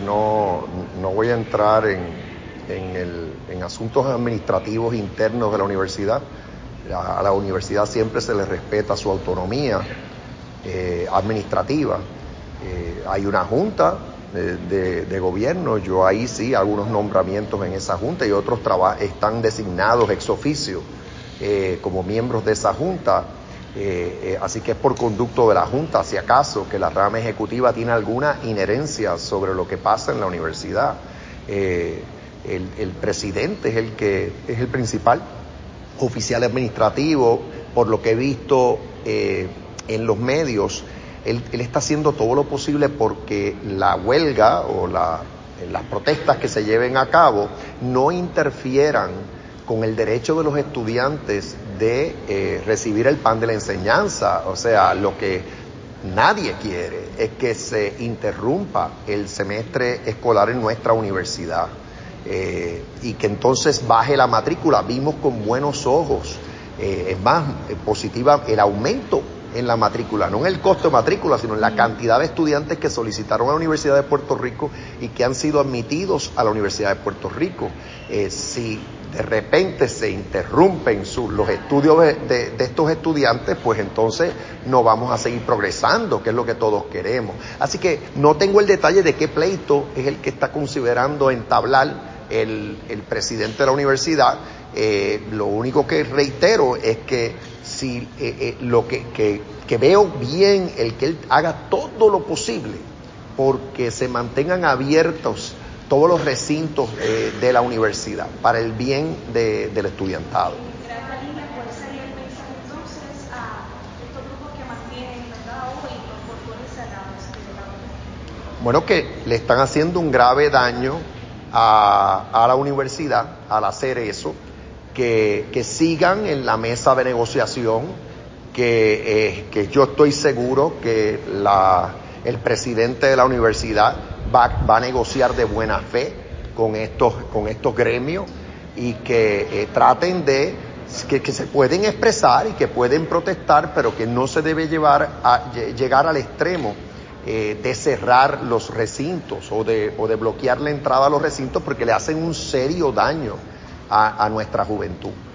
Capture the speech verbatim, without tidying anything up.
no, no voy a entrar en, en, el, en asuntos administrativos internos de la universidad. A, a la universidad siempre se le respeta su autonomía eh, administrativa. Eh, hay una junta de, de, de gobierno, yo ahí sí hago unos nombramientos en esa junta y otros están designados ex oficio eh, como miembros de esa junta. Eh, eh, así que es por conducto de la Junta, si acaso, que la rama ejecutiva tiene alguna inherencia sobre lo que pasa en la universidad. Eh, el, el presidente es el que es el principal oficial administrativo, por lo que he visto eh, en los medios. Él, él está haciendo todo lo posible porque la huelga o la, las protestas que se lleven a cabo no interfieran con el derecho de los estudiantes de eh, recibir el pan de la enseñanza. O sea, lo que nadie quiere es que se interrumpa el semestre escolar en nuestra universidad eh, y que entonces baje la matrícula. Vimos con buenos ojos, eh, es más, eh, positiva el aumento en la matrícula, no en el costo de matrícula, sino en la cantidad de estudiantes que solicitaron a la Universidad de Puerto Rico y que han sido admitidos a la Universidad de Puerto Rico. Eh, si de repente se interrumpen sus, los estudios de, de, de estos estudiantes, pues entonces no vamos a seguir progresando, que es lo que todos queremos. Así que no tengo el detalle de qué pleito es el que está considerando entablar el, el presidente de la universidad. Eh, lo único que reitero es que si eh, eh, lo que, que, que veo bien el que él haga todo lo posible porque se mantengan abiertos todos los recintos eh, de la universidad para el bien de, del estudiantado. ¿Cuál sería el mensaje entonces a estos grupos que mantienen, ¿verdad?, hoy los portones cerrados de la universidad? Bueno, que le están haciendo un grave daño a, a la universidad al hacer eso. Que, que sigan en la mesa de negociación, que, eh, que yo estoy seguro que la, el presidente de la universidad va, va a negociar de buena fe con estos, con estos gremios y que eh, traten de que, que se pueden expresar y que pueden protestar, pero que no se debe llevar a, llegar al extremo eh, de cerrar los recintos o de, o de bloquear la entrada a los recintos porque le hacen un serio daño A, a nuestra juventud.